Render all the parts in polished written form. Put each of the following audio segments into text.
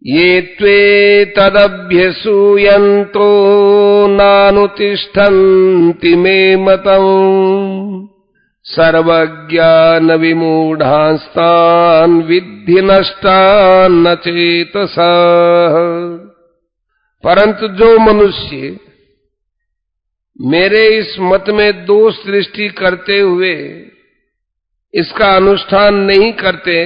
ये त्वे तदभ्यसूयन्तो नानुतिष्ठन्ति मे मतम् सर्वज्ञान विमूढ़ांस्तान् विद्धि नष्टान् न चेतसा। परंतु जो मनुष्य मेरे इस मत में दोष दृष्टि करते हुए इसका अनुष्ठान नहीं करते,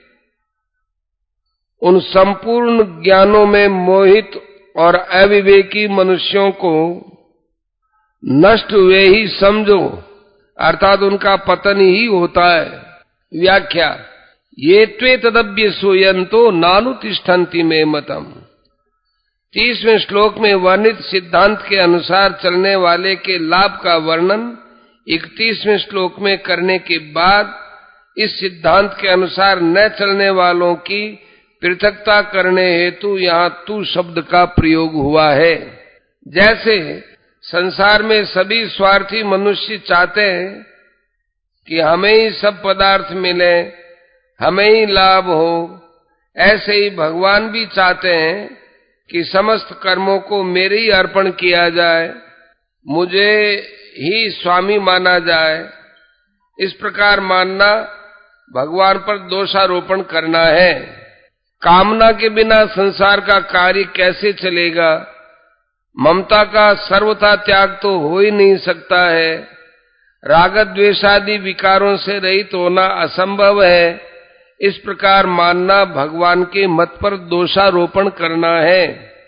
उन संपूर्ण ज्ञानों में मोहित और अविवेकी मनुष्यों को नष्ट हुए ही समझो, अर्थात उनका पतन ही होता है। व्याख्या, ये त्वे तदभ्य सूयन्तो नानुतिष्ठन्ति मे मतम्। 30वें श्लोक में वर्णित सिद्धांत के अनुसार चलने वाले के लाभ का वर्णन 31वें श्लोक में करने के बाद इस सिद्धांत के अनुसार न चलने वालों की पृथकता करने हेतु यहाँ तू शब्द का प्रयोग हुआ है। जैसे संसार में सभी स्वार्थी मनुष्य चाहते हैं कि हमें ही सब पदार्थ मिले, हमें ही लाभ हो, ऐसे ही भगवान भी चाहते हैं कि समस्त कर्मों को मेरे ही अर्पण किया जाए, मुझे ही स्वामी माना जाए। इस प्रकार मानना भगवान पर दोषारोपण करना है। कामना के बिना संसार का कार्य कैसे चलेगा? ममता का सर्वथा त्याग तो हो ही नहीं सकता है। राग द्वेषादि विकारों से रहित होना असंभव है। इस प्रकार मानना भगवान के मत पर दोषारोपण करना है।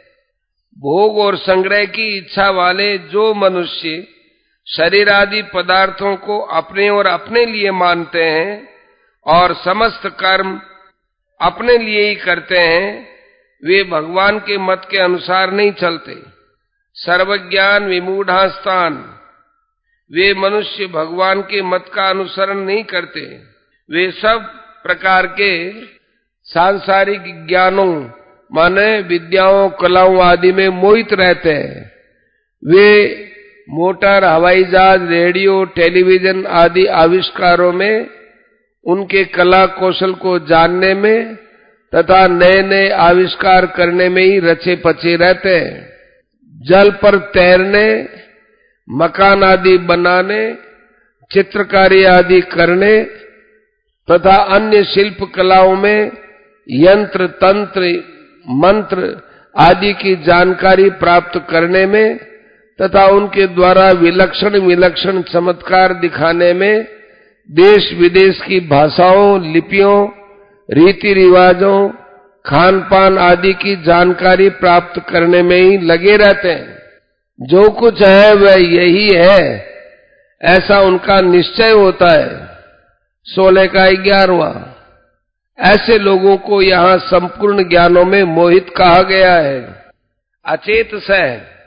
भोग और संग्रह की इच्छा वाले जो मनुष्य शरीर आदि पदार्थों को अपने और अपने लिए मानते हैं और समस्त कर्म अपने लिए ही करते हैं, वे भगवान के मत के अनुसार नहीं चलते। सर्वज्ञान विमूढ़ांस्तान्, वे मनुष्य भगवान के मत का अनुसरण नहीं करते। वे सब प्रकार के सांसारिक ज्ञानों माने विद्याओं कलाओं आदि में मोहित रहते हैं। वे मोटर हवाई जहाज रेडियो टेलीविजन आदि आविष्कारों में उनके कला कौशल को जानने में तथा नए नए आविष्कार करने में ही रचे पचे रहते हैं। जल पर तैरने, मकान आदि बनाने, चित्रकारी आदि करने तथा अन्य शिल्प कलाओं में यंत्र तंत्र मंत्र आदि की जानकारी प्राप्त करने में तथा उनके द्वारा विलक्षण विलक्षण चमत्कार दिखाने में देश विदेश की भाषाओं, लिपियों, रीति रिवाजों, खान पान आदि की जानकारी प्राप्त करने में ही लगे रहते हैं। जो कुछ है वह यही है, ऐसा उनका निश्चय होता है। 16 का 11वां। ऐसे लोगों को यहाँ संपूर्ण ज्ञानों में मोहित कहा गया है। अचेत से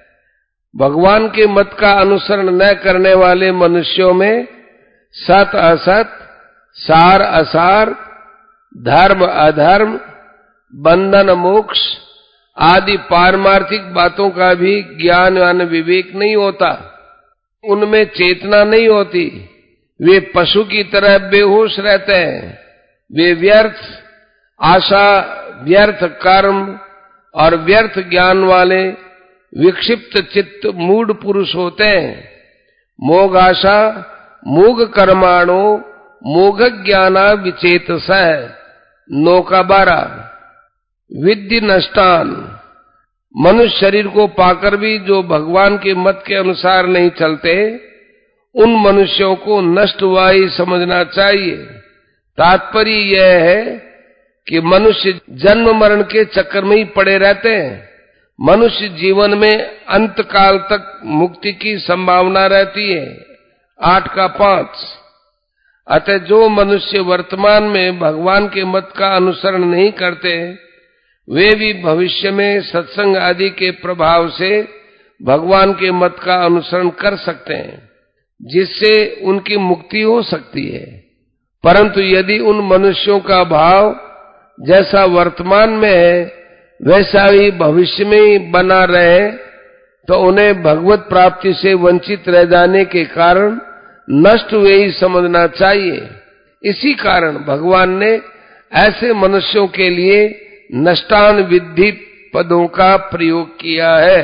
भगवान के मत का अनुसरण न करने वाले मनुष्यों में सत असत, सार असार, धर्म अधर्म, बंधन मोक्ष आदि पारमार्थिक बातों का भी ज्ञान यानी विवेक नहीं होता। उनमें चेतना नहीं होती। वे पशु की तरह बेहोश रहते हैं। वे व्यर्थ आशा, व्यर्थ कर्म और व्यर्थ ज्ञान वाले विक्षिप्त चित्त मूढ़ पुरुष होते हैं। मोघ आशा मोघ कर्माणो मोघ ज्ञाना विचेतस। 9 का 12। विद्धि नष्टान, मनुष्य शरीर को पाकर भी जो भगवान के मत के अनुसार नहीं चलते, उन मनुष्यों को नष्ट हुआ ही समझना चाहिए। तात्पर्य यह है कि मनुष्य जन्म मरण के चक्कर में ही पड़े रहते हैं। मनुष्य जीवन में अंत काल तक मुक्ति की संभावना रहती है। 8 का 5। अतः जो मनुष्य वर्तमान में भगवान के मत का अनुसरण नहीं करते, वे भी भविष्य में सत्संग आदि के प्रभाव से भगवान के मत का अनुसरण कर सकते हैं, जिससे उनकी मुक्ति हो सकती है। परंतु यदि उन मनुष्यों का भाव जैसा वर्तमान में है वैसा ही भविष्य में ही बना रहे, तो उन्हें भगवत प्राप्ति से वंचित रह जाने के कारण नष्ट हुए ही समझना चाहिए। इसी कारण भगवान ने ऐसे मनुष्यों के लिए नष्टान विद्धि पदों का प्रयोग किया है।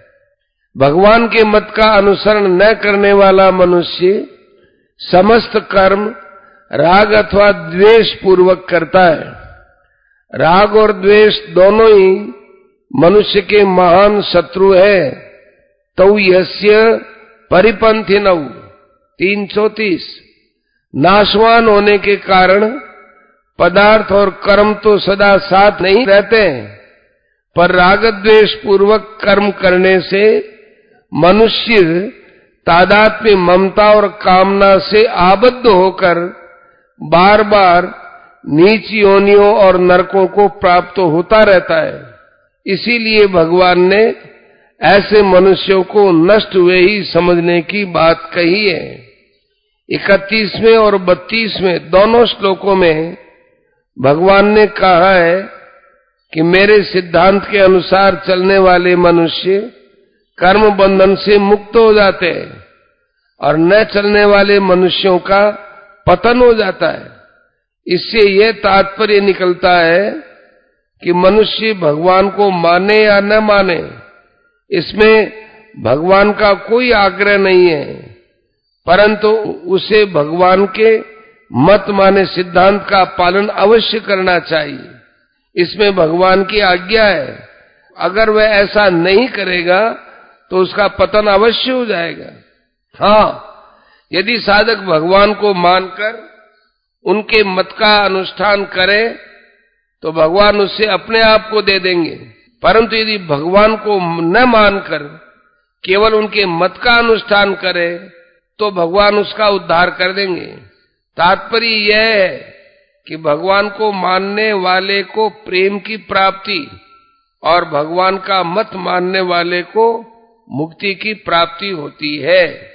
भगवान के मत का अनुसरण न करने वाला मनुष्य समस्त कर्म राग अथवा द्वेष पूर्वक करता है। राग और द्वेष दोनों ही मनुष्य के महान शत्रु है। तौ यस्य परिपंथिनौ 334। नाशवान होने के कारण पदार्थ और कर्म तो सदा साथ नहीं रहते हैं, पर राग द्वेष पूर्वक कर्म करने से मनुष्य तादात्म्य ममता और कामना से आबद्ध होकर बार बार नीच योनियों और नरकों को प्राप्त होता रहता है। इसीलिए भगवान ने ऐसे मनुष्यों को नष्ट हुए ही समझने की बात कही है। 31वें और 32वें दोनों श्लोकों में भगवान ने कहा है कि मेरे सिद्धांत के अनुसार चलने वाले मनुष्य कर्म बंधन से मुक्त हो जाते हैं और न चलने वाले मनुष्यों का पतन हो जाता है। इससे यह तात्पर्य निकलता है कि मनुष्य भगवान को माने या न माने, इसमें भगवान का कोई आग्रह नहीं है, परंतु उसे भगवान के मत माने सिद्धांत का पालन अवश्य करना चाहिए। इसमें भगवान की आज्ञा है। अगर वह ऐसा नहीं करेगा तो उसका पतन अवश्य हो जाएगा। हाँ, यदि साधक भगवान को मानकर उनके मत का अनुष्ठान करे तो भगवान उससे अपने आप को दे देंगे, परंतु यदि भगवान को न मानकर केवल उनके मत का अनुष्ठान करे तो भगवान उसका उद्धार कर देंगे। तात्पर्य यह है कि भगवान को मानने वाले को प्रेम की प्राप्ति और भगवान का मत मानने वाले को मुक्ति की प्राप्ति होती है।